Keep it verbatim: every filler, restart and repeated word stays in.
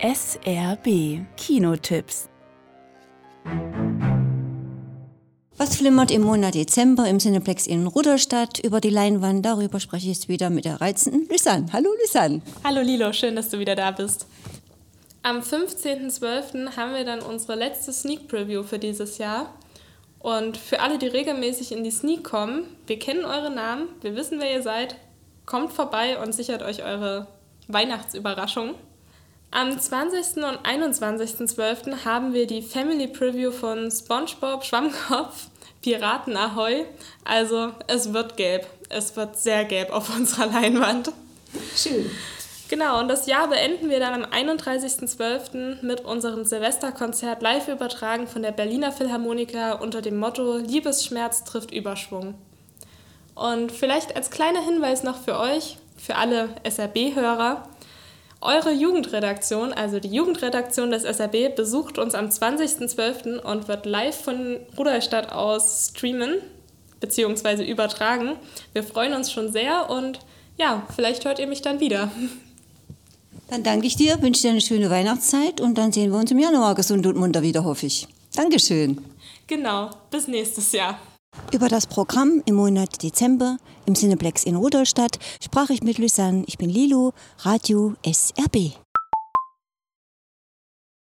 S R B Kinotipps. Was flimmert im Monat Dezember im Cineplex in Rudolstadt über die Leinwand? Darüber spreche ich jetzt wieder mit der reizenden Lysanne. Hallo Lysanne. Hallo Lilo, schön, dass du wieder da bist. Am fünfzehnten zwölften haben wir dann unsere letzte Sneak Preview für dieses Jahr. Und für alle, die regelmäßig in die Sneak kommen, wir kennen eure Namen, wir wissen, wer ihr seid. Kommt vorbei und sichert euch eure Weihnachtsüberraschung. Am zwanzigsten und einundzwanzigsten zwölften haben wir die Family Preview von SpongeBob Schwammkopf, Piraten Ahoi. Also es wird gelb, es wird sehr gelb auf unserer Leinwand. Schön. Genau, und das Jahr beenden wir dann am einunddreißigsten zwölften mit unserem Silvesterkonzert live übertragen von der Berliner Philharmoniker unter dem Motto Liebesschmerz trifft Überschwung. Und vielleicht als kleiner Hinweis noch für euch, für alle S R B-Hörer, eure Jugendredaktion, also die Jugendredaktion des S R B, besucht uns am zwanzigsten zwölften und wird live von Rudolstadt aus streamen bzw. übertragen. Wir freuen uns schon sehr und ja, vielleicht hört ihr mich dann wieder. Dann danke ich dir, wünsche dir eine schöne Weihnachtszeit und dann sehen wir uns im Januar gesund und munter wieder, hoffe ich. Dankeschön. Genau, bis nächstes Jahr. Über das Programm im Monat Dezember im Cineplex in Rudolstadt sprach ich mit Lysanne. Ich bin Lilo, Radio S R B.